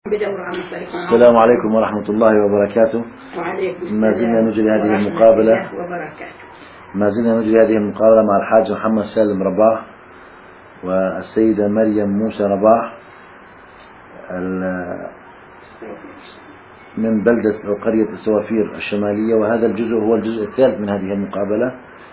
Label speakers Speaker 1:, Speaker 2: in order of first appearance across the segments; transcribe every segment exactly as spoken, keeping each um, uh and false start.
Speaker 1: السلام عليكم ورحمة الله وبركاته.
Speaker 2: وعليكم السلام.
Speaker 1: ما زلنا نجري هذه المقابلة ما زلنا نجري هذه المقابلة مع الحاج محمد سالم رباح والسيدة مريم موسى رباح من بلدة أو قرية السوافير الشمالية، وهذا الجزء هو الجزء الثالث من هذه المقابلة.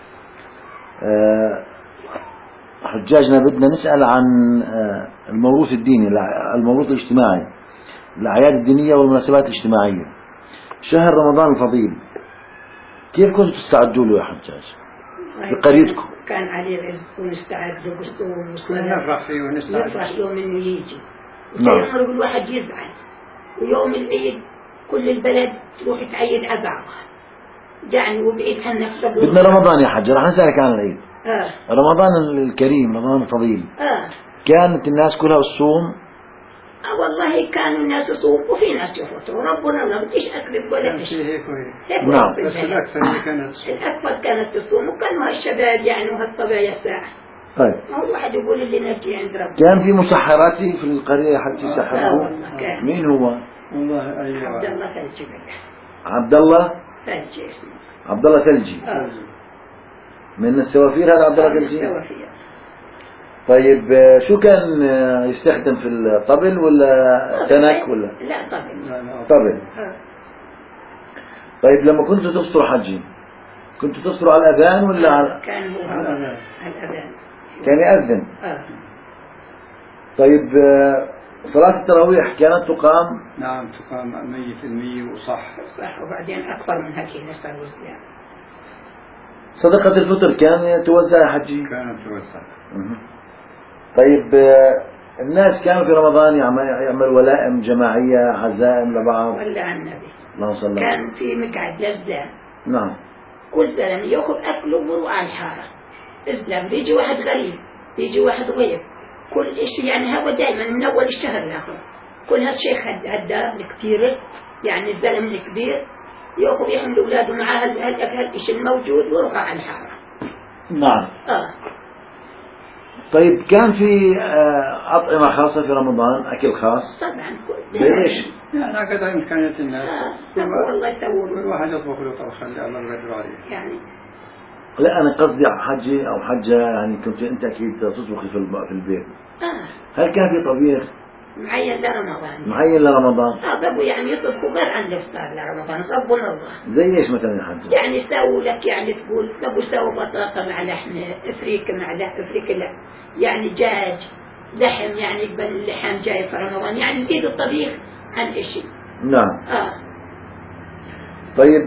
Speaker 1: حجاجنا بدنا نسأل عن الموروث الديني، الموروث الاجتماعي، الأعياد الدينية والمناسبات الاجتماعية. شهر رمضان الفضيل كيف كنتوا تستعدوا له يا حجاج بقريتكم؟
Speaker 2: كان عليه العز ونستعد له بالصوم والصلاة،
Speaker 3: نفرح فيه ونستعد،
Speaker 2: نفرح له منه يجي.
Speaker 1: نعم.
Speaker 2: وكان الواحد يزعل، ويوم العيد كل البلد تروح تعيد على بعضها، يعني وبعيد عنك صبر.
Speaker 1: بدنا رمضان يا حج، راح نسألك عن العيد.
Speaker 2: آه.
Speaker 1: رمضان الكريم، رمضان الفضيل،
Speaker 2: آه.
Speaker 1: كانت الناس كلها الصوم؟
Speaker 2: آه والله كانوا الناس يصوم وفي ناس يفطروا، وربنا ما بديش أكذب ولا
Speaker 3: شيء هيك وهيك.
Speaker 1: نعم.
Speaker 3: بس الأكثر كانت
Speaker 2: الأكثر كانت تصوم، وكان مع الشباب يعني وهالصبايا الساعة.
Speaker 1: طيب.
Speaker 2: ما هو الواحد يقول اللي نجي عند ربنا.
Speaker 1: كان في مسحراتي في القرية حتى يسحروا؟
Speaker 2: آه والله كان.
Speaker 1: مين هو؟
Speaker 3: والله أيوة.
Speaker 2: عبد الله ثلجي.
Speaker 1: عبد الله
Speaker 2: ثلجي اسمه.
Speaker 1: عبد الله ثلجي.
Speaker 2: آه.
Speaker 1: من السوافير هذا عبد الله ثلجي؟
Speaker 2: السوافير.
Speaker 1: طيب شو كان يستخدم في الطبل ولا تنك ولا؟
Speaker 2: لا طبل.
Speaker 1: طبل.
Speaker 2: آه.
Speaker 1: طيب لما كنتوا تفطروا حجي كنتوا تفطروا على الأذان ولا على؟
Speaker 2: كان هو
Speaker 3: الأذان.
Speaker 2: الأذان.
Speaker 1: كان يأذن.
Speaker 2: آه.
Speaker 1: طيب صلاة التراويح كانت تقام؟
Speaker 3: نعم تقام مية في المية وصح.
Speaker 2: صح، وبعدين أكثر من هيك نسأل وزيان.
Speaker 1: صدقة الفطر كان توزع يا حجي؟
Speaker 3: كانت توزع.
Speaker 1: طيب الناس كانوا في رمضان يعمل يعمل ولائم جماعية، عزائم لبعض؟
Speaker 2: ولا عن النبي.
Speaker 1: اللهم صل على
Speaker 2: كان
Speaker 1: النبي.
Speaker 2: في مقعد للزلام.
Speaker 1: نعم.
Speaker 2: كل زلمة ياخذ أكله ويروح على الحارة. الزلام بيجي واحد غريب، بيجي واحد غير. كل شيء يعني هو دائما من أول الشهر ياخذ. كل هالشيخ هالدار الكتير يعني الزلم الكبير ياخذ يحمل أولاده معاه هالشيء الموجود ويروح على الحارة.
Speaker 1: نعم.
Speaker 2: آه.
Speaker 1: طيب كان في أطعمة خاصة في رمضان، أكل خاص؟
Speaker 2: طبعا.
Speaker 1: ليش؟
Speaker 3: يعني هكذا إمكانية الناس.
Speaker 2: آه. والله يسوون.
Speaker 3: كل واحد يطبخ له طبخة اللي الله يقدر عليه.
Speaker 2: يعني.
Speaker 1: لا أنا قصدي حجي أو حجة، يعني كنت أنت أكيد تطبخي في في البيت.
Speaker 2: آه.
Speaker 1: هل كان في طبيخ
Speaker 2: معين لرمضان؟
Speaker 1: معين لرمضان؟
Speaker 2: اه ضبوا يعني يطبخوا غير عن الافطار لرمضان، ضبوا الله.
Speaker 1: زي ايش مثلا يا حجة؟
Speaker 2: يعني سووا لك يعني تقول ضبوا سووا بطاطا مع لحم، افريك مع لحم، افريك لا يعني دجاج، لحم يعني يقبل اللحم جاي في رمضان، يعني يزيد الطبيخ عن اشي.
Speaker 1: نعم.
Speaker 2: اه.
Speaker 1: طيب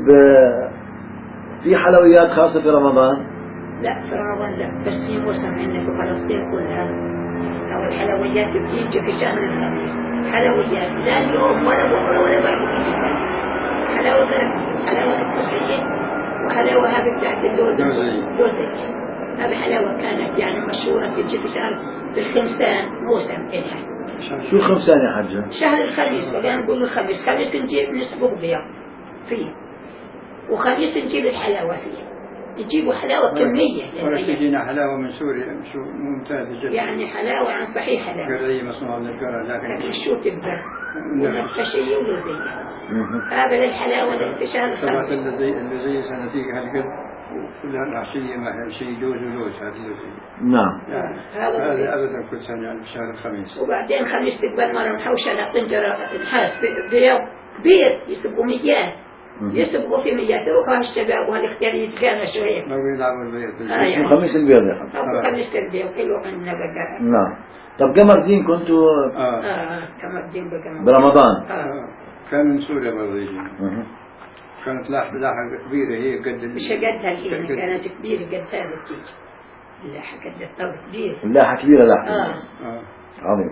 Speaker 1: في حلويات خاصة في رمضان؟
Speaker 2: لا في رمضان لا، بس في موسم عندنا في فلسطين كلها أو الحلويات بتيجي في شهر الخميس، حلويات لا اليوم ولا بكرة ولا بعد بتيجي حلاوة، حلاوة القصية وحلاوة هذه بتاعت اللوز اللوزية. هذه حلاوة كانت يعني مشهورة تيجي في شهر في الخمسان موسم إلها.
Speaker 1: شو الخمسان يا حجة؟
Speaker 2: شهر الخميس، وكان نقول الخميس، خميس نجيب نسبق بيض فيه، وخميس نجيب الحلاوة فيه. يجيبوا حلاوة كمية.
Speaker 3: ولا تجينا حلاوة من سوريا شو ممتازة جدا.
Speaker 2: يعني حلاوة عن صحيح حلاوة.
Speaker 3: قرية مصنوعة من القرى لكن.
Speaker 2: لكن شو تبدأ؟ ونفشية ولوزية. هذا الحلاوة اللي في شهر الخميس.
Speaker 3: طبعا اللي زي اللي زي سنتيك هالقد وكلها العشية ما شيء جوز ولوز هذه لوزية.
Speaker 1: نعم.
Speaker 3: يعني هذا أبدا كل سنة يعني في شهر الخميس.
Speaker 2: وبعدين خميس تقبل مرة محوشة على طنجرة نحاس بيض كبير يسبقوا ميات. يسبقوا في ميات، يروحوا هالشباب وهالاختيار يتخانوا شوية.
Speaker 3: ما بيلعبوا البيض.
Speaker 2: آه يعني.
Speaker 1: خميس البيض يا حجة.
Speaker 2: أو خميس البيض كله عندنا بقى.
Speaker 1: نعم. طب قمر دين كنتوا؟
Speaker 3: آه.
Speaker 2: آه كمر دين بقمر.
Speaker 1: برمضان.
Speaker 2: آه.
Speaker 3: كان من سوريا برضه يجي. كانت لاحة لاحة كبيرة هي قد.
Speaker 2: مش قدها الحين، كانت كبيرة قد هذا تيجي. اللاحة قد الطاولة كبيرة.
Speaker 1: اللاحة كبيرة لاحة.
Speaker 2: آه.
Speaker 3: آه.
Speaker 1: عظيم.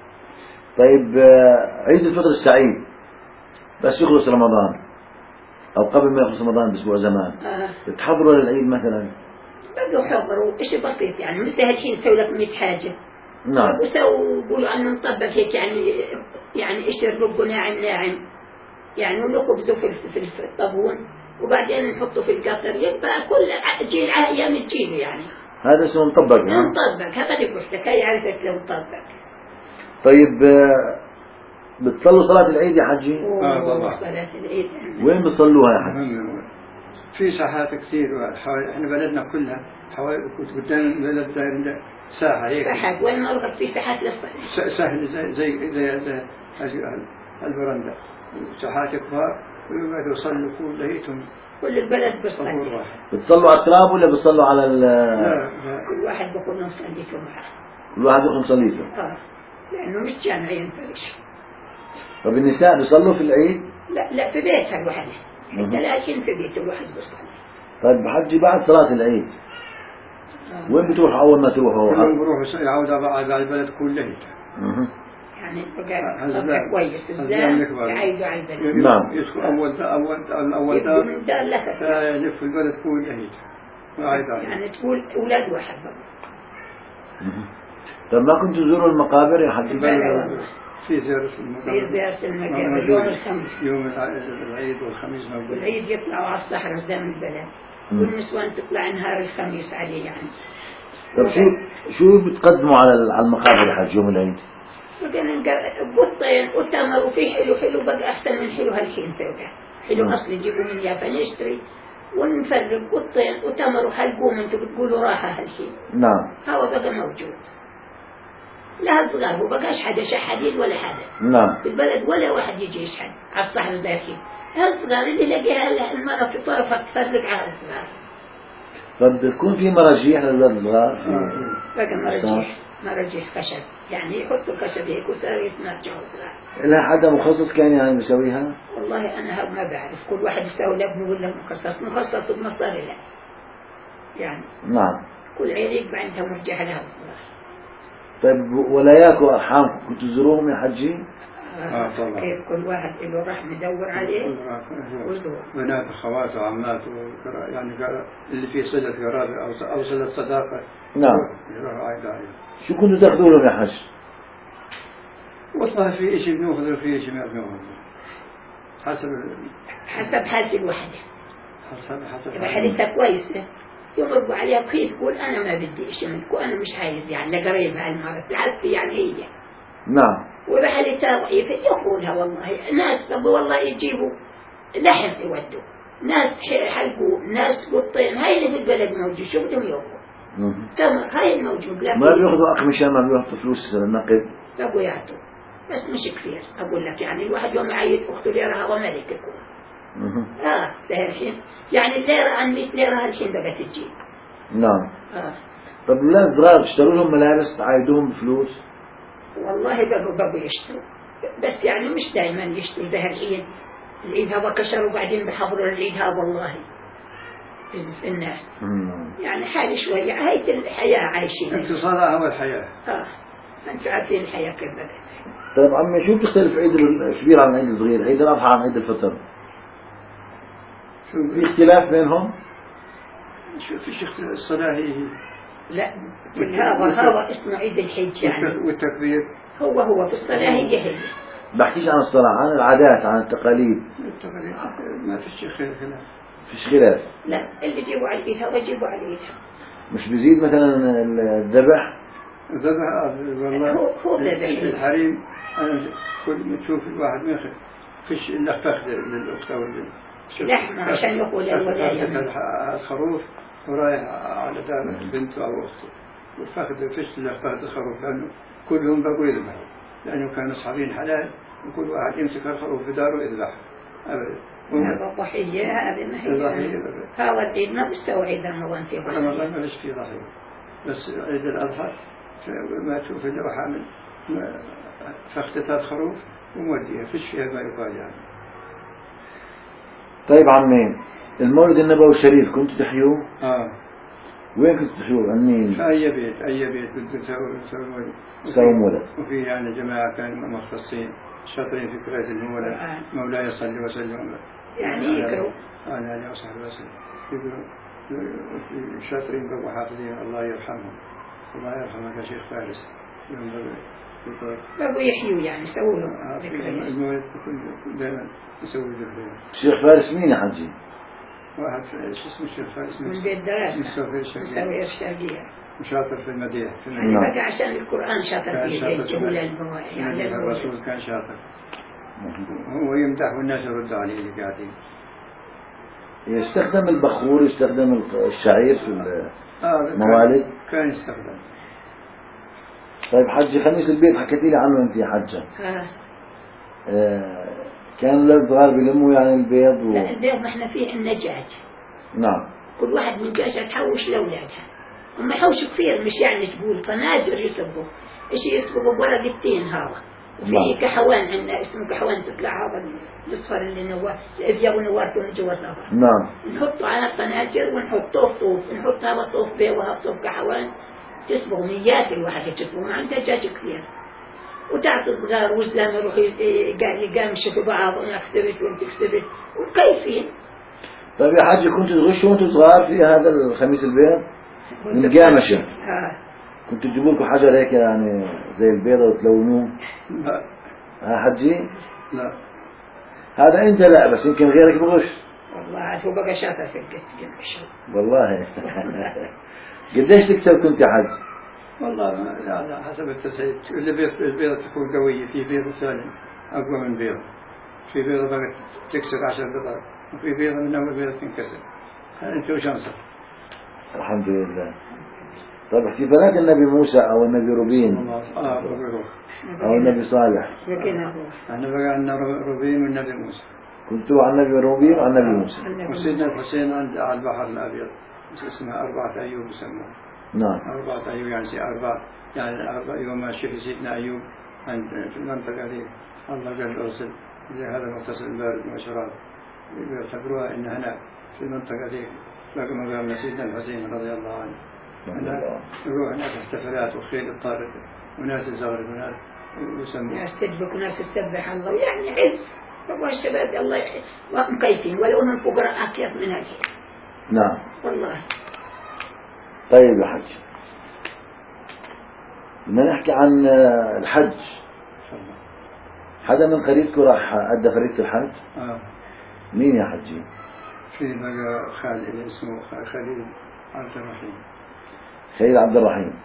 Speaker 1: طيب عيد الفطر السعيد بس يخلص رمضان أو قبل ما يخلص رمضان بأسبوع زمان.
Speaker 2: آه.
Speaker 1: تحضروا للعيد مثلا؟
Speaker 2: بدو حضروا إشي بسيط يعني مثل هالحين نسوي لك مية حاجة.
Speaker 1: نعم.
Speaker 2: وسووا يقولوا أنه نطبق هيك يعني يعني إشي الرب ناعم ناعم يعني ونخبزوا في في الطابون وبعدين نحطه في القطر، يبقى كل جيل أيام الجيل يعني.
Speaker 1: هذا اسمه مطبق. نعم.
Speaker 2: نطبق هذا اللي قلت لك، هي عرفت لو نطبق.
Speaker 1: طيب بتصلوا صلاة العيد يا حجي؟
Speaker 3: آه طبعا.
Speaker 2: صلاة العيد
Speaker 1: وين بتصلوها يا حجي؟
Speaker 3: في ساحات كثير، احنا بلدنا كلها حوالي قدام البلد داير ساحة هيك.
Speaker 2: ساحات وين ما رحت في ساحات للصلاة.
Speaker 3: سهل زي زي زي, زي البرندة، ساحات كبار ويقعدوا يصلوا كل ليتهم.
Speaker 2: كل البلد بيصلي.
Speaker 1: بتصلوا على التراب ولا بتصلوا على ال؟
Speaker 3: لا لا.
Speaker 2: كل واحد بيكون مصليته معه.
Speaker 1: كل واحد بيكون مصليته.
Speaker 2: اه لأنه مش جامع ينفرش.
Speaker 1: طب النساء بيصلوا في العيد؟
Speaker 2: لا لا في بيتها الواحد. حتى لكن في بيت الواحد بيصلي.
Speaker 1: طيب حجي بعد صلاة العيد آه. وين بتروح أول ما تروحوا؟
Speaker 3: كلهم بيروحوا يعودوا على البلد كله.
Speaker 2: اها. يعني بقى صفحة كويس الزام يعيدوا على البلد.
Speaker 1: نعم.
Speaker 3: يدخل أول أول أول دار. من
Speaker 2: دار لك.
Speaker 3: يلف البلد كله.
Speaker 2: يعني تقول أولاد واحد.
Speaker 1: طب ما كنتوا تزوروا المقابر يا حجي؟
Speaker 3: في زيارة المقابر.
Speaker 2: في زيارة المقابر يوم الخميس.
Speaker 3: يوم العيد والخميس موجود.
Speaker 2: العيد يطلعوا على الصحراء قدام البلد. والنسوان تطلع نهار الخميس عليه يعني.
Speaker 1: طب شو شو بتقدموا على على المقابر يا حج يوم العيد؟
Speaker 2: بطين وتمر وفي حلو حلو بقى أحسن من حلو هالحين توقع. حلو أصل يجيبوا من يافا نشتري ونفرق بطين وتمر وحلقوم انتوا بتقولوا راحة هالحين.
Speaker 1: نعم.
Speaker 2: هو بقى موجود. لا صغار هو بقاش حدا شحدين ولا حدا.
Speaker 1: نعم.
Speaker 2: في البلد ولا واحد يجي يشحد على الصحراء داخل. هالصغار اللي لقيها المرة في طرفك تفرق على الصغار.
Speaker 1: طب بيكون في مراجيح للولاد الصغار؟
Speaker 2: بقى مراجيح مراجيح خشب يعني يحطوا خشب هيك وصار يتمرجعوا صغار.
Speaker 1: لها حدا مخصص كان يعني بيسويها؟
Speaker 2: والله أنا ما بعرف كل واحد يسوي لابنه ولا مخصص مخصص بمصاري لا. يعني.
Speaker 1: نعم.
Speaker 2: كل عيلة يبقى عندها مرجع لها الصغار.
Speaker 1: طيب ولاياك وأرحام كنتوا تزوروهم يا حجي؟
Speaker 3: آه طبعا.
Speaker 2: كيف كل واحد له راح ندور عليه وزور.
Speaker 3: بنات أخوات وعمات يعني اللي فيه صلة قرابة أو أو صلة صداقة.
Speaker 1: نعم.
Speaker 3: يروحوا عائلة.
Speaker 1: شو كنتوا تاخذوا لهم يا حج؟
Speaker 3: والله في شيء بناخذ وفي شيء ما بناخذ. حسب
Speaker 2: حسب حالة الوحدة.
Speaker 3: حسب حسب.
Speaker 2: إذا حالتها كويسة يضربوا عليها بخيل تقول أنا ما بدي إشي منك وأنا مش عايز يعني لقريبها المرة بالعكس يعني هي.
Speaker 1: نعم.
Speaker 2: وإذا حالتها ضعيفة يقولها والله ناس طب والله يجيبوا لحم يودوا ناس حلقوا ناس قطين هاي اللي بالبلد موجود شو بدهم يأخذوا. تمر هاي الموجود.
Speaker 1: ما بياخذوا أقمشة ما بياخذوا فلوس النقد.
Speaker 2: طب ويعطوا بس مش كثير أقول لك يعني الواحد يوم يعيد أخته ليرة هو ملك يكون. آه الحين يعني الليرة عن مئة ليرة هالحين بقت تجي.
Speaker 1: نعم.
Speaker 2: آه.
Speaker 1: طب الأولاد صغار تشتروا لهم ملابس تعايدوهم بفلوس؟
Speaker 2: والله بقوا بقوا يشتروا بس يعني مش دائما يشتروا زي هالعيد. العيد هذا كشر وبعدين بحضروا العيد هذا والله الناس. مم. يعني حالي شوية هاي الحياة عايشين.
Speaker 3: انتصارها هو الحياة.
Speaker 2: آه أنتوا عارفين الحياة كيف بدأت.
Speaker 1: طيب عمي شو بتختلف عيد الكبير عن عيد الصغير؟ عيد الأضحى عن عيد الفطر؟ في اختلاف بينهم؟
Speaker 3: شو في شيء الصلاة هي
Speaker 2: لا هذا هذا اسمه عيد الحج يعني.
Speaker 3: والتكبير
Speaker 2: هو هو في الصلاة هي هي.
Speaker 1: بحكيش عن الصلاة عن العادات عن التقاليد.
Speaker 3: التقاليد ما في شيء خلاف.
Speaker 2: فيش خلاف. لا اللي يجيبوا على الإيد هذا يجيبوا على الإيد.
Speaker 1: مش بيزيد مثلا الذبح؟
Speaker 3: الذبح والله
Speaker 2: هو هو ذبح.
Speaker 3: الحريم أنا كل ما تشوف الواحد ما يخ فيش إلا فخذ للأخت أو
Speaker 2: لحمة عشان يقول الولاية.
Speaker 3: الخروف ورايح على دار بنته أو أخته والفخذ فيش إلا فخذ الخروف لأنه كلهم بقوا يذبحوا لأنه كانوا أصحابين حلال وكل واحد يمسك الخروف في داره ويذبح أبدا.
Speaker 2: هذا ضحية هذا ما هي. هذا الدين ما بيستوي عيد رمضان في ضحية.
Speaker 3: رمضان ما فيش فيه ضحية بس عيد الأضحى ما تشوف إلا وحامل فاختتها الخروف وموديها فيش فيها ما يقال يعني.
Speaker 1: طيب عمي المولد النبوي الشريف كنت تحيوه؟
Speaker 3: آه.
Speaker 1: وين كنت تحيوه؟ أمين؟
Speaker 3: في أي بيت أي بيت كنت تسوي تسوي مولد.
Speaker 1: تسوي مولد.
Speaker 3: وفي يعني جماعة كانوا مختصين شاطرين في قراءة المولد مولاي صلي وسلم.
Speaker 2: يعني يقرأوا.
Speaker 3: أنا عليه وصحبه وسلم يقولوا شاطرين بقوا حافظين الله يرحمهم. الله يرحمك يا شيخ فارس.
Speaker 2: بقوا يحيوا يعني يسووا لهم
Speaker 3: ذكريات. المولد كل دائما يسوي ذكريات.
Speaker 1: الشيخ فارس مين يا حجي؟
Speaker 3: واحد شو اسمه الشيخ فارس
Speaker 2: من بيت دراسة.
Speaker 3: مسافر
Speaker 2: مسافر الشرقية.
Speaker 3: وشاطر في المديح.
Speaker 2: يعني بقى عشان القرآن شاطر فيه.
Speaker 3: شاطر
Speaker 2: في
Speaker 3: يعني الرسول كان شاطر. يمدح والناس يردوا عليه اللي قاعدين.
Speaker 1: يستخدم البخور، يستخدم الشعير في الموالد.
Speaker 3: كان يستخدم.
Speaker 1: طيب حجي خميس البيت حكيتي لي عنه انت يا حجة.
Speaker 2: آه.
Speaker 1: آه كان الاولاد صغار بيلموا يعني البيض و...
Speaker 2: لا البيض ما احنا فيه عندنا دجاج.
Speaker 1: نعم.
Speaker 2: كل واحد من دجاجها تحوش لاولادها. هم يحوشوا كثير، مش يعني تقول فناجر يسبوا، ايش يسبوا بورقتين هذا. وفي كحوان عندنا اسمه كحوان تطلع هذا الأصفر اللي نوار الأبيض ونوارته من جوا الأبيض.
Speaker 1: نعم.
Speaker 2: نحطه على القناجر ونحطه في طوف، نحط هذا طوف بيض وهذا طوف كحوان، تسبغ ميات الواحد تسبغ مع دجاج كثير. وتعطي صغار وزلام يروح يقامشوا في بعض، انا كسبت وانت كسبت وكيفين.
Speaker 1: طيب يا حاج كنت تغشوا وانتم صغار في هذا الخميس البيض؟ المقامشة.
Speaker 2: ها.
Speaker 1: كنتوا تجيبوا لكم حجر هيك يعني زي البيضة وتلونوه؟
Speaker 3: لا.
Speaker 1: ها حجي؟
Speaker 3: لا.
Speaker 1: هذا انت لا، بس يمكن غيرك بغش.
Speaker 2: والله عاد هو بقى شاطر في القش.
Speaker 1: والله. قديش تكسب كنت يا حج؟
Speaker 3: والله على حسب التسعيد. البيضة تكون قوية، في بيضة ثانية أقوى من بيضة، في بيضة بقى تكسر عشر بيضات، وفي بيضة من أول بيضة تنكسر. أنت وش أنصر؟
Speaker 1: الحمد لله. طيب احتفالات النبي موسى أو النبي روبين
Speaker 3: آه روبين
Speaker 1: أو النبي صالح.
Speaker 3: احنا بقى عندنا روبين والنبي موسى.
Speaker 1: كنتوا عن النبي روبين وعن النبي موسى.
Speaker 3: وسيدنا الحسين عند على البحر الأبيض اسمها أربعة أيوب يسموها.
Speaker 1: نعم.
Speaker 3: أربعة أيوب يعني أربعة يعني أربعة يوم ما شفي سيدنا أيوب عند في المنطقة دي الله قال أرسل لهذا المغتسل بارد وشراب، يعتبروها إن هنا في المنطقة دي لقى مقام سيدنا الحسين رضي الله عنه. نروح ناس احتفالات وخيل الطارق وناس الزغرب وناس يسموا
Speaker 2: ناس تدبك وناس تسبح الله يعني عز. طبعا الشباب الله يحيي مكيفين ولو انهم فقراء اكيد من هذه.
Speaker 1: نعم
Speaker 2: والله.
Speaker 1: طيب يا حج بدنا نحكي عن الحج. حدا من قريتكم راح أدى فريضة الحج؟
Speaker 3: آه.
Speaker 1: مين يا حجي؟
Speaker 3: في بقى خالد اسمه خليل عبد الرحيم.
Speaker 1: خليل عبد الرحيم.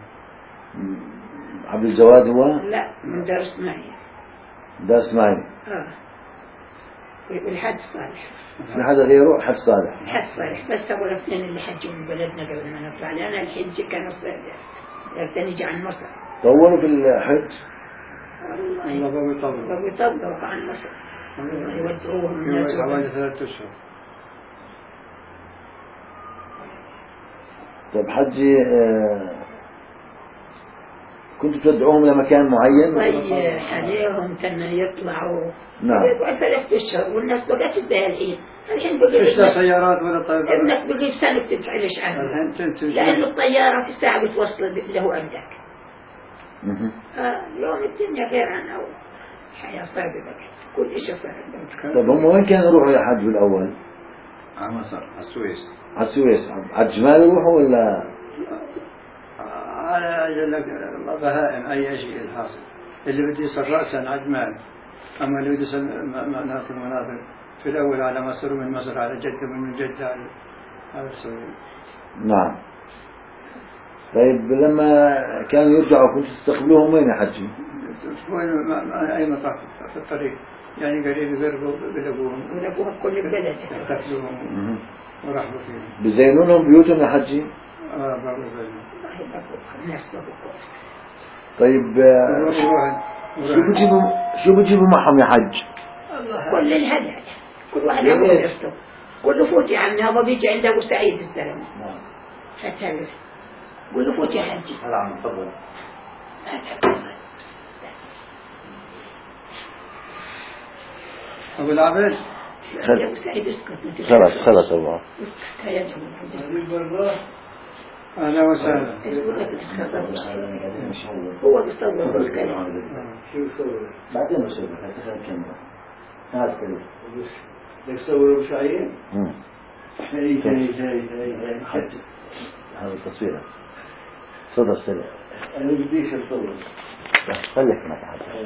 Speaker 3: آه.
Speaker 1: عبد الجواد هو؟
Speaker 2: لا من دار اسماعيل.
Speaker 1: دار اسماعيل.
Speaker 2: اه. والحج صالح.
Speaker 1: في حدا غيره؟ حج صالح.
Speaker 2: حج صالح بس أبو الاثنين اللي حجوا من بلدنا قبل ما نطلع، لأن الحج كان يرتنج عن مصر.
Speaker 1: طولوا في الحج؟
Speaker 3: والله بقوا يطولوا.
Speaker 2: بقوا يطولوا عن مصر. يودعوهم الناس.
Speaker 3: حوالي ثلاثة أشهر.
Speaker 1: طيب حجي آه كنتوا تدعوهم لمكان معين؟
Speaker 2: طيب عليهم كانوا يطلعوا.
Speaker 1: نعم.
Speaker 2: يقعد ثلاثة أشهر والناس بقت زي الحين. الحين بقي
Speaker 3: فيش سيارات ولا طيارات.
Speaker 2: ابنك بقي سنة بتدفعلش عنه.
Speaker 3: الحين تمشي.
Speaker 2: لأنه الطيارة في الساعة بتوصل اللي هو عندك.
Speaker 1: اها.
Speaker 2: آه اليوم الدنيا غير عن أول. الحياة صعبة بقى. كل شيء صعب.
Speaker 1: طيب هم وين كانوا يروحوا يحج بالأول؟
Speaker 3: على مصر، على السويس.
Speaker 1: على السويس، على الجمال يروحوا ولا؟
Speaker 3: على أجل بهائم أي شيء الحاصل. اللي بده يصل رأسا على جمال، أما اللي بده يصل مناطق مناطق في الأول على مصر ومن مصر على جدة ومن جدة على على السويس.
Speaker 1: نعم. طيب لما كانوا يرجعوا كنتوا تستقبلوهم وين يا حجي؟
Speaker 3: وين أي مطاف في الطريق يعني قريب يقربوا بلقوهم.
Speaker 2: بلقوهم كل البلد.
Speaker 3: يقتلوهم ورحبوا فيهم.
Speaker 1: بزينونهم بيوتهم يا حجي؟
Speaker 3: آه بابا زينون.
Speaker 2: الناس بقوا كويس.
Speaker 1: طيب شو بتجيبوا شو بتجيبوا معهم يا حج؟
Speaker 2: كل الهدى كل واحد عنده قصته. قل له فوت يا عمي هذا بيجي عند ابو سعيد الزلمه. نعم. فتهلف. قل له فوت يا حجي.
Speaker 1: هلا عم تفضل.
Speaker 3: أبو العباس.
Speaker 2: أبو سعيد اسكت.
Speaker 1: خلاص خلاص أبو عبد.
Speaker 2: يا جماعة.
Speaker 3: أهلا وسهلا.
Speaker 2: هو بيصور بالكلام.
Speaker 1: بعدين بصور هتخيل الكاميرا. هذا كله.
Speaker 3: بدك تصور بشعير؟
Speaker 1: امم.
Speaker 3: هي هي هي هي
Speaker 1: حج. هذا التصوير. صدر سريع.
Speaker 3: أنا بديش أصور.
Speaker 1: خليك معك حاجة.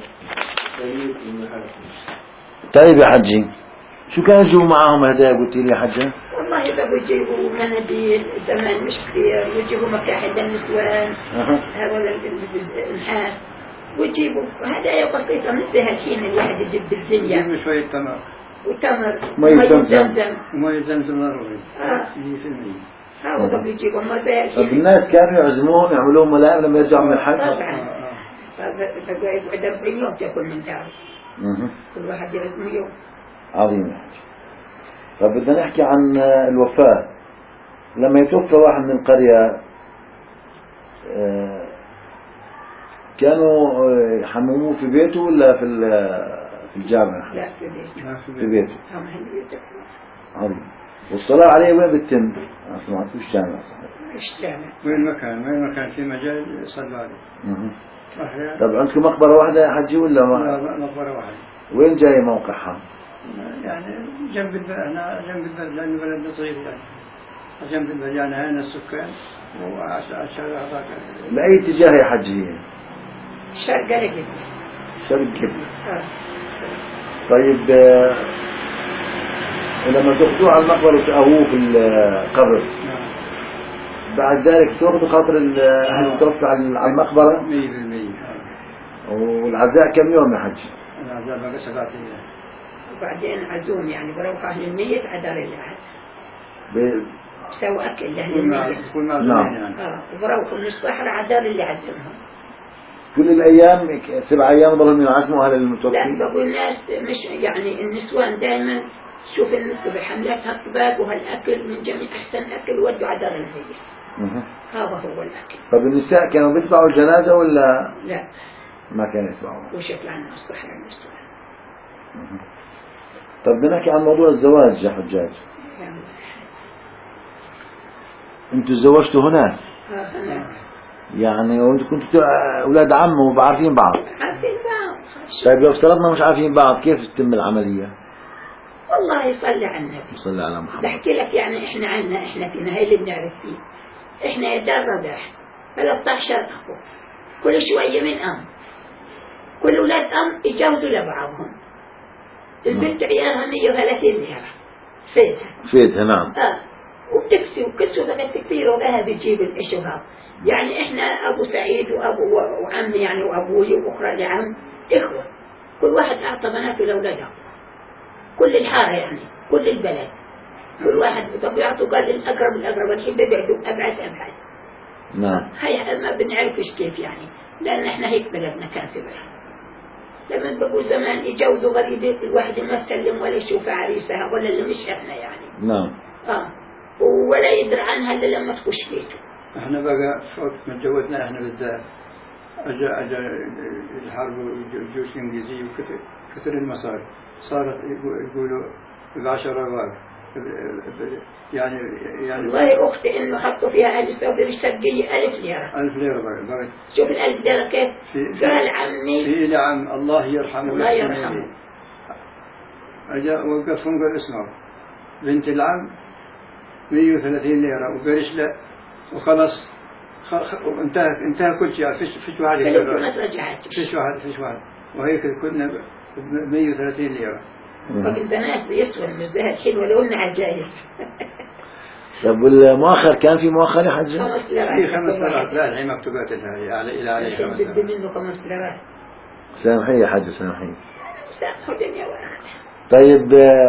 Speaker 1: طيب يا حجي شو كانوا يجيبوا معاهم هدايا قلت لي يا حجة؟
Speaker 2: والله إذا بيجيبوا مناديل زمان مش كثير، ويجيبوا مكاحل للنسوان هذول النحاس، وتجيبوا هدايا بسيطة مثل هالحين الواحد يجيب بالدنيا.
Speaker 3: يجيبوا شوية تمر.
Speaker 2: وتمر.
Speaker 1: مي زمزم.
Speaker 3: مي زمزم ضروري.
Speaker 2: آه.
Speaker 3: مية في المية.
Speaker 2: هاو قبل يجيبوا ما زي هالحين.
Speaker 1: طب الناس كانوا يعزموهم يعملون ملائم لما يرجعوا من الحج؟
Speaker 2: طبعا. فقعد أربعين يوم تأكل من دار. كل واحد يعزم يوم.
Speaker 1: عظيم يا حاج. طب بدنا نحكي عن الوفاة. لما يتوفى واحد من القرية كانوا يحمموه في بيته ولا في في الجامع؟
Speaker 2: لا في بيته.
Speaker 1: في بيته.
Speaker 2: عظيم.
Speaker 1: والصلاة عليه وين بتتم؟ أصلا ما فيش جامع صحيح.
Speaker 2: مش جامع.
Speaker 3: وين مكان وين مكان في مجال يصلوا عليه.
Speaker 1: طب عندكم مقبرة واحدة يا حجي ولا ما؟
Speaker 3: لا مقبرة واحدة.
Speaker 1: وين جاي موقعها؟
Speaker 3: يعني جنب البلد، احنا جنب البلد لأن بلدنا صغير يعني. جنب البلد يعني هنا السكان وعشان هذاك.
Speaker 1: لأي اتجاه يا حجي هي؟
Speaker 2: شرق القبلة.
Speaker 1: شرق القبلة.
Speaker 2: آه.
Speaker 1: طيب لما تاخذوه على المقبرة وتقووه في القبر بعد ذلك تاخذوا خاطر الأهل المتوفى على المقبرة؟
Speaker 3: مية بالمية.
Speaker 1: والعزاء كم يوم يا حج؟
Speaker 3: العزاء بقى سبعة أيام.
Speaker 2: وبعدين عزوم يعني بروح أهل الميت عدار الأهل.
Speaker 1: ب...
Speaker 2: بسوي أكل لأهل الميت.
Speaker 3: كل ما
Speaker 1: نعم.
Speaker 3: يعني.
Speaker 2: آه وبروح من الصحراء عدار اللي عزمهم.
Speaker 1: كل الأيام سبع أيام ضلهم يعزموا أهل المتوفى؟
Speaker 2: لا بقول الناس مش يعني النسوان دائما شوف النسوة بحملتها الطباق وهالأكل من جميع أحسن أكل ودوا عدار الميت. هذا هو الأكل.
Speaker 1: طب النساء كانوا بيتبعوا الجنازة ولا؟
Speaker 2: لا.
Speaker 1: ما كانوا يتبعوا.
Speaker 2: وشكل عنا الصحراء النسوان.
Speaker 1: طب بدنا نحكي عن موضوع الزواج يا حجاج. انتوا تزوجتوا هناك؟
Speaker 2: اه هناك.
Speaker 1: يعني وانتوا كنتوا اولاد عم وعارفين بعض؟
Speaker 2: عارفين بعض.
Speaker 1: طيب لو افترضنا مش عارفين بعض كيف تتم العملية؟
Speaker 2: والله يصلي على النبي.
Speaker 1: صلى على محمد.
Speaker 2: بحكي لك يعني احنا عنا احنا فينا هاي اللي بنعرف فيه. احنا يا دار رباح ثلاثة عشر اخو كل شوية من ام كل اولاد ام يتجوزوا لبعضهم. البنت عيالها مية وثلاثين ليرة فيتها.
Speaker 1: فيتها نعم.
Speaker 2: اه وبتكسي وكسوا بقت كثير وبها بيجيب الاشي وهذا. يعني احنا ابو سعيد وابو وعمي يعني وابوي واخرى لعم اخوة. كل واحد اعطى بناته لاولاده. كل الحارة يعني كل البلد كل واحد بطبيعته قال الأقرب الأقرب الحين بيبعدوا أبعد أبعد.
Speaker 1: نعم.
Speaker 2: هاي ما بنعرفش كيف يعني لأن إحنا هيك بلدنا كان سبرا. لما بقول زمان يجوزوا غريبة الواحد ما سلم ولا يشوف عريسها ولا اللي مش إحنا يعني.
Speaker 1: نعم.
Speaker 2: آه ولا يدري عنها إلا لما تخش بيته.
Speaker 3: إحنا بقى فوق ما تجوزنا إحنا بالذات أجا أجا الحرب والجيوش الإنجليزية وكثر كثر المصاري صارت يقولوا بعشرة أبواب يعني يعني
Speaker 2: والله أختي إنه حطوا فيها ألف سعودي بالشرقية ألف ليرة.
Speaker 3: ألف ليرة بقى.
Speaker 2: شوف الألف ليرة كيف؟ قال عمي.
Speaker 3: في نعم الله يرحمه.
Speaker 2: الله يرحمه.
Speaker 3: أجا وقفهم قال اسمعوا بنت العم مية وثلاثين ليرة وقرش له وخلص انتهى انتهى كل شيء فيش فيش واحد فيش واحد فيش واحد وهيك كنا مية وثلاثين ليرة.
Speaker 2: لكن بنات بيسوى مش زي الحين ولو إنها عجايز.
Speaker 1: طب والمؤخر كان في مؤخر يا حج؟
Speaker 2: خمس ليرات.
Speaker 3: في خمس ليرات لا الحين مكتوبات لها على إلى عليه خمس ليرات.
Speaker 2: بدي منه خمس ليرات.
Speaker 1: سامحي يا حج سامحي.
Speaker 2: سامحوا دنيا وآخرة.
Speaker 1: طيب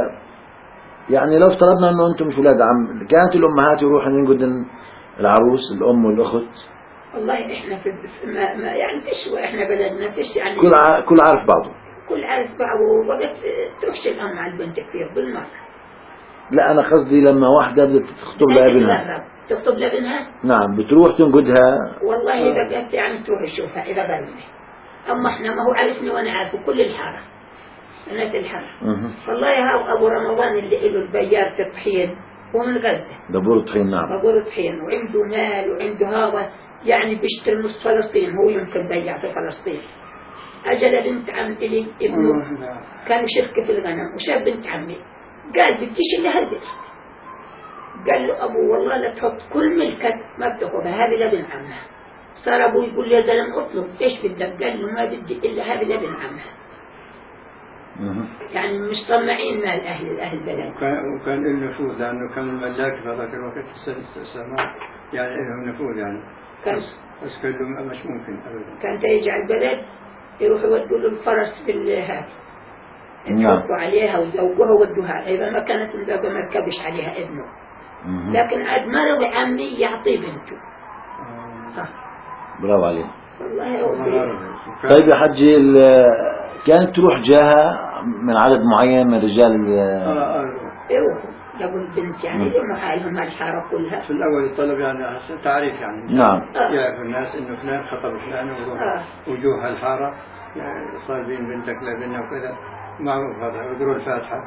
Speaker 1: يعني لو افترضنا إنه أنتم مش ولاد عم كانت الأمهات يروحوا ينقدن العروس الأم والأخت؟
Speaker 2: والله إحنا في ما, ما يعني تشوى إحنا بلدنا تش يعني.
Speaker 1: كل ع... كل عارف بعضه.
Speaker 2: كل عارف بعضه وقت تروحش الأم على البنت كثير بالمرة.
Speaker 1: لا أنا قصدي لما واحدة بدها تخطب لابنها.
Speaker 2: تخطب لابنها؟
Speaker 1: نعم بتروح تنقدها.
Speaker 2: والله إذا قلت يعني تروح تشوفها إذا بلدني. أما إحنا ما هو عرفني وأنا عارفه كل الحارة. بنات الحارة. والله هاو أبو رمضان اللي له البيار في الطحين هو من غزة.
Speaker 1: دبور طحين نعم.
Speaker 2: دبور طحين وعنده مال وعنده هذا يعني بيشتري نص فلسطين هو يمكن بيع في فلسطين. أجل بنت عم إلي ابنه كانوا شركة في الغنم وشاف بنت عمي قال بديش اللي هالبيت. قال له أبو والله لا تحط كل ملكك ما بتاخذها هذه لابن عمها. صار أبو يقول لي يا زلمة اطلب إيش بدك؟ قال له ما بدي إلا هذه لابن عمها. يعني مش طمعين مال أهل الأهل بلد.
Speaker 3: وكان وكان له نفوذ لأنه كان الملاك في هذاك الوقت السماء يعني له نفوذ يعني.
Speaker 2: كان
Speaker 3: بس كان له مش ممكن أبدا.
Speaker 2: كان تيجي على البلد يروحوا يودوا له الفرس بالهات
Speaker 1: نعم.
Speaker 2: يحطوا عليها ويزوجوها وودوها، إذا ما كانت مزوجة ما يركبش عليها ابنه،
Speaker 1: مهم.
Speaker 2: لكن عاد مرض عمي يعطيه بنته. ها.
Speaker 1: برافو عليك.
Speaker 2: والله هو في-
Speaker 1: طيب يا حجي ال- كانت تروح جاها من عدد معين من رجال ال-
Speaker 3: آه، آه.
Speaker 2: يروحوا جابوا البنت يعني لهم حالهم الحارة كلها.
Speaker 3: في الأول الطلب يعني عشان تعريف يعني
Speaker 1: نعم.
Speaker 3: يعرف الناس إنه فلان خطب فلان ويروح
Speaker 2: آه.
Speaker 3: وجوه الحارة يعني طالبين بنتك لبنة وكذا، معروف هذا يقروا الفاتحة.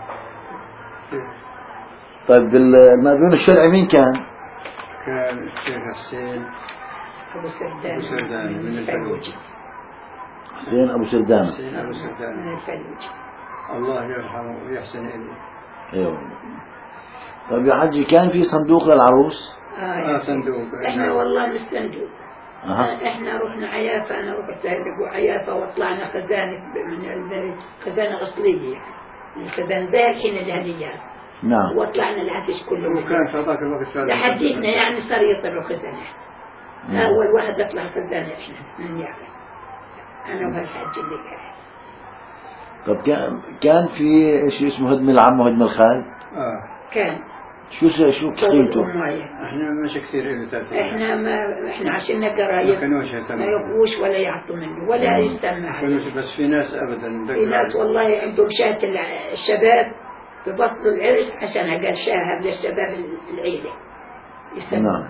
Speaker 1: طيب ال- المأذون الشرعي مين كان؟
Speaker 3: كان الشيخ حسين
Speaker 2: أبو سردان
Speaker 3: أبو سردان من الفلوج.
Speaker 1: حسين أبو سردان.
Speaker 3: حسين أبو
Speaker 2: من
Speaker 3: سردان،
Speaker 2: الفلوج.
Speaker 3: الله يرحمه ويحسن إليه.
Speaker 1: ايوه. طيب يا حجي كان في صندوق للعروس؟
Speaker 2: آه
Speaker 3: آه،
Speaker 2: يا
Speaker 3: صندوق.
Speaker 2: إحنا والله مش صندوق.
Speaker 1: أها.
Speaker 2: إحنا رحنا عيافة، أنا رحت أبو عيافة وطلعنا خزانة من البلد، خزانة أصلية يعني الخزانة زي الحين الهديات،
Speaker 1: نعم.
Speaker 2: وطلعنا العفش كله
Speaker 3: وكان في هذاك الوقت فعلا
Speaker 2: لحديتنا يعني صار يطلعوا خزانة.
Speaker 1: نعم.
Speaker 2: أول واحد يطلع خزانة إحنا من يعرف أنا وهالحاج اللي قاعد.
Speaker 1: طب كان كان في شيء اسمه هدم العم وهدم الخال؟
Speaker 3: آه.
Speaker 2: كان
Speaker 1: شو س- شو قيمته؟
Speaker 2: أماية.
Speaker 3: احنا مش كثير إلى ثلاثة.
Speaker 2: إحنا ما إحنا عشنا
Speaker 3: ما
Speaker 2: قرايب
Speaker 3: كانوش
Speaker 2: ما
Speaker 3: يهتموا.
Speaker 2: يبغوش ولا يعطوا منه ولا يستمع
Speaker 3: ما
Speaker 2: عليه.
Speaker 3: كانوش، بس في ناس أبدا.
Speaker 2: في ناس والله عندهم شاة الع- الشباب ببطلوا العرس عشان قال شاهد للشباب العيلة يسموها.
Speaker 1: نعم.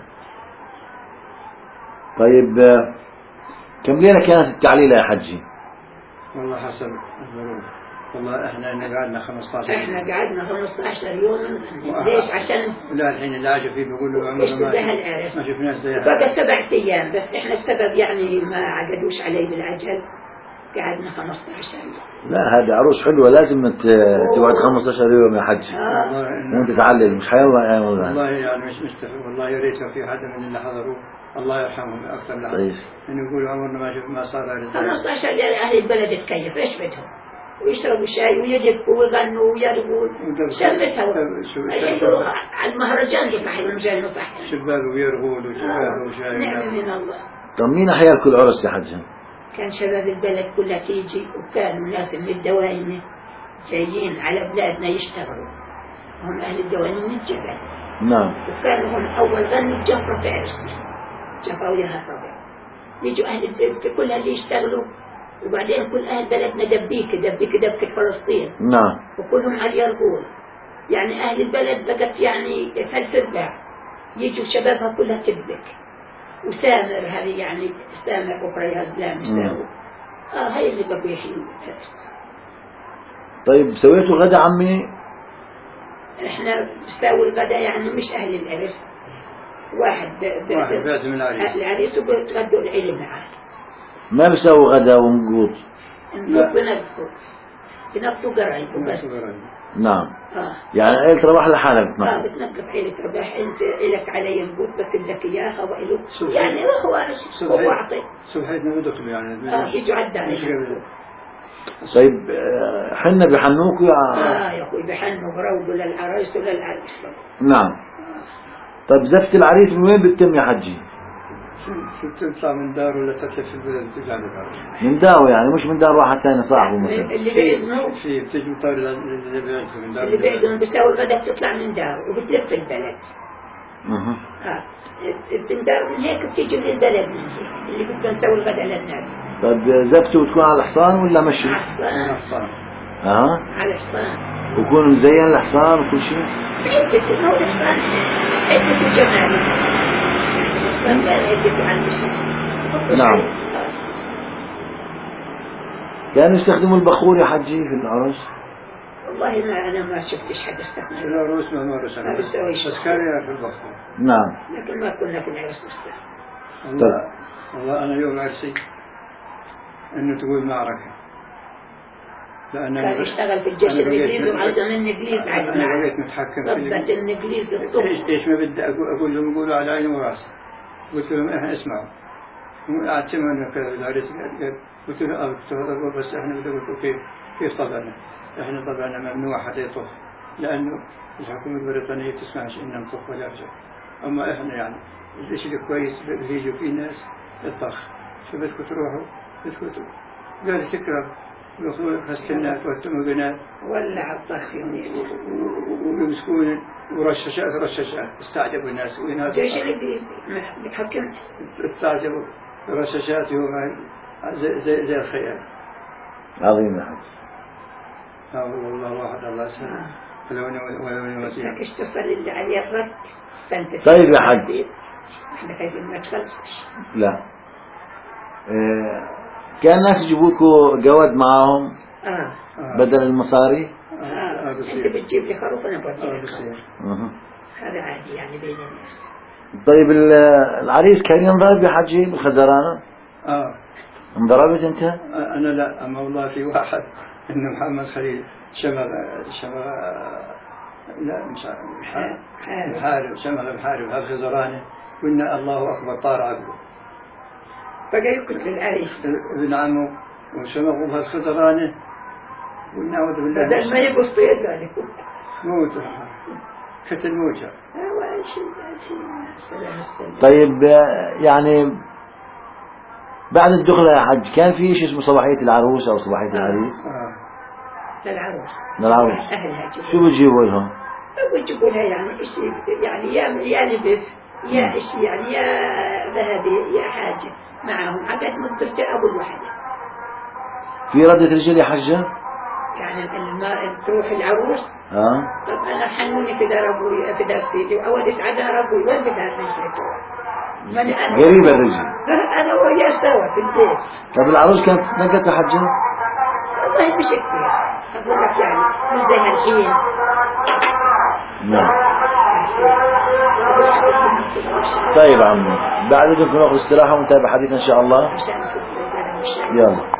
Speaker 1: طيب آه، كم ليلة كانت التعليلة يا حجي؟
Speaker 3: والله حسب الظروف. والله احنا إن قعدنا خمسة عشر.
Speaker 2: احنا قعدنا خمسة عشر يوم. ليش؟ عشان
Speaker 3: لا الحين اللي عاجوا فيه بيقولوا عمرنا
Speaker 2: اشتباه
Speaker 3: ما
Speaker 2: العرس.
Speaker 3: ما شفناش زيها.
Speaker 2: بقى سبع ايام بس احنا بسبب يعني ما عقدوش علي بالعجل قعدنا خمسة عشر يوم.
Speaker 1: لا هذه عروس حلوة لازم ت- تقعد خمسة عشر يوم يا حجي
Speaker 2: آه.
Speaker 3: والله
Speaker 1: وانت
Speaker 3: إنه-
Speaker 1: تعلل مش حيالله يعني والله.
Speaker 3: والله يعني مش مستفيد. والله يا ريت لو في حدا من اللي حضروا الله يرحمهم أكثر لهم.
Speaker 1: طيب.
Speaker 3: إنه يقولوا عمرنا ما شف ما صار رجال.
Speaker 2: خمسة عشر يوم أهل البلد تكيف إيش بدهم؟ ويشربوا شاي ويدقوا ويغنوا ويرقوا شمتها. الحين يروح على المهرجان يصحي المجال يصحي.
Speaker 3: شباب ويرغول وشباب وشاي.
Speaker 2: نعم من الله.
Speaker 1: طب مين أحيا كل عرس يا حجي؟
Speaker 2: كان شباب البلد كلها تيجي وكانوا ناس من الدواينة جايين على بلادنا يشتغلوا، هم أهل الدواينة من الجبل،
Speaker 1: نعم.
Speaker 2: وكانوا هم أول غنوا جفرة في عرسنا جفرة وياها الربع، يجوا أهل البلد كلها اللي يشتغلوا، وبعدين كل أهل بلدنا دبيك دبيك دبكة فلسطين
Speaker 1: نعم.
Speaker 2: وكلهم على اليرغول، يعني أهل البلد بقت يعني فلسفة يجوا شبابها كلها تدبك. وسامر هذه يعني سامر أخرى زلام سامر آه هاي اللي بقوا يحيوا.
Speaker 1: طيب سويتوا غدا عمي؟
Speaker 2: احنا بنساوي الغداء يعني مش أهل العرس، واحد ب- ب-
Speaker 3: واحد بيعزم العريس.
Speaker 2: أهل العريس وبيتغدوا العيلة معاه.
Speaker 1: ما بيسووا غدا ونقوط؟
Speaker 2: نقول بنقطوا بنقطوا قرايب وبس.
Speaker 1: نعم.
Speaker 2: اه
Speaker 1: يعني عيلة رباح لحالها
Speaker 2: اه
Speaker 1: بتنقط.
Speaker 2: بتنقط عيلة رباح، انت إلك علي نقول بس بدك اياها وإله
Speaker 3: صبحي.
Speaker 2: يعني هو هو أعطي
Speaker 3: صبحيتنا بدخلوا يعني.
Speaker 2: اه يجوا عدى
Speaker 3: مش قبل.
Speaker 1: طيب آه، حنا بحنوكوا يا-
Speaker 2: اه يا اخوي بحنوا بروضوا للعرايس وللعريس.
Speaker 1: نعم. طيب زفة العريس من وين بتتم يا حجي؟
Speaker 3: شو شو تطلع من دار ولا تطلع في البلد ترجع لدار.
Speaker 1: من داو يعني مش من دار واحد ثاني صاحبه مثلا.
Speaker 2: اللي بيأذنوا
Speaker 3: في بتجي مطار اللي بيعرفوا من دار.
Speaker 2: اللي بيأذنوا بيساوي الغداء بتطلع من دار وبتلف البلد.
Speaker 1: أها.
Speaker 2: اه بتندار من هيك بتيجي من البلد من هيك اللي بدهم نسوي الغداء للناس.
Speaker 1: طيب زفته بتكون على الحصان ولا مشي؟
Speaker 2: على الحصان.
Speaker 3: الحصان.
Speaker 1: اها.
Speaker 2: على الحصان.
Speaker 1: ويكون مزين الحصان وكل شيء؟
Speaker 2: عدة ما هو الحصان عدة جمال. الحصان لا عدة عن الشيء.
Speaker 1: نعم. كانوا يستخدموا البخور يا حجي في العرس؟
Speaker 2: والله ما أنا ما شفتش حد استخدمه
Speaker 3: العروس ما مارس
Speaker 2: ما بتسويش.
Speaker 3: بس كان يعرف البخور.
Speaker 1: نعم.
Speaker 2: لكن ما كنا في العرس نستخدم.
Speaker 3: والله والله أنا يوم عرسي إنه تقول معركة. لأن
Speaker 2: كان يشتغل في الجيش الإنجليزي وعزم الإنجليز على
Speaker 3: أنا بقيت متحكم في
Speaker 2: ضبط الإنجليز الطب.
Speaker 3: إيش إيش ما بدي أقول أقول لهم يقولوا على عيني وراسي. قلت لهم إحنا اسمعوا. قعدت معنا كذا بالعرس قال قلت له آه قلت له بس إحنا بدي أقول كيف كيف طبعنا. إحنا طبعنا ممنوع حتى يطخ لأنه الحكومة البريطانية تسمعش إننا نطخ ولا رجع. أما إحنا يعني الشيء الكويس بيجوا فيه ناس الطخ. شو بدكم تروحوا بدكم قال تكره ويأخذون السنات والتموذنات
Speaker 2: ولع الطخ
Speaker 3: ويمسكون ورشاشات رشاشات استعجبوا الناس وينادوا
Speaker 2: جيش اللي بحكمت
Speaker 3: استعجبوا رشاشاتهم زي زي زي الخيال.
Speaker 1: عظيم يا حج.
Speaker 3: اه والله واحد الله يسلمك. ولو ولو
Speaker 2: لك اشتغل اللي عليه الرد.
Speaker 1: طيب يا حج.
Speaker 2: احنا خايفين ما تخلصش.
Speaker 1: لا. إيه كان الناس يجيبوكوا جواد معاهم
Speaker 2: اه
Speaker 1: بدل المصاري.
Speaker 2: اه انت بتجيب لي خروف انا بجيب لك خروف.
Speaker 1: اها
Speaker 2: هذا عادي يعني بين الناس.
Speaker 1: طيب العريس كان ينضرب يا حجي بالخزرانة؟
Speaker 3: اه
Speaker 1: انضربت انت؟
Speaker 3: انا لا، اما والله في واحد انه محمد خليل شمغ شمغ لا مش محارب محارب شمغ محارب هالخزرانة قلنا الله اكبر طار عقله.
Speaker 2: بقى يقتل العريس
Speaker 3: ابن عمه وشمغوا بهالخزرانة ونعوذ بالله
Speaker 2: بدل ما يبص في ذلك
Speaker 3: موت كتل موجة.
Speaker 1: طيب يعني بعد الدخلة يا حج كان في شيء اسمه صباحية العروس أو صباحية العريس؟
Speaker 3: آه.
Speaker 2: للعروس.
Speaker 3: للعروس.
Speaker 2: أهلها
Speaker 1: شو بيجيبوا لهم؟
Speaker 2: بيجيبوا لها يعني شيء يعني يا يا لبس يا شيء يعني يا ذهبي يا حاجة معهم حاجات من ترجع أبو الوحدة.
Speaker 1: في ردة رجل يا حجة؟
Speaker 2: يعني الماء تروح العروس.
Speaker 1: اه.
Speaker 2: طب أنا حنوني في دار أبوي في دار سيدي وأولد على دار أبوي وين بدها رجلي؟
Speaker 1: قريبة الرجل.
Speaker 2: أنا وياه سوا في البيت.
Speaker 1: طب العروس كانت تنقط يا حجة؟
Speaker 2: والله مش كثير. أقول لك يعني مش زي الحين.
Speaker 1: نعم. طيب عمي بعد ذلك ناخذ استراحة ونتابع حديثنا إن شاء الله. يلا.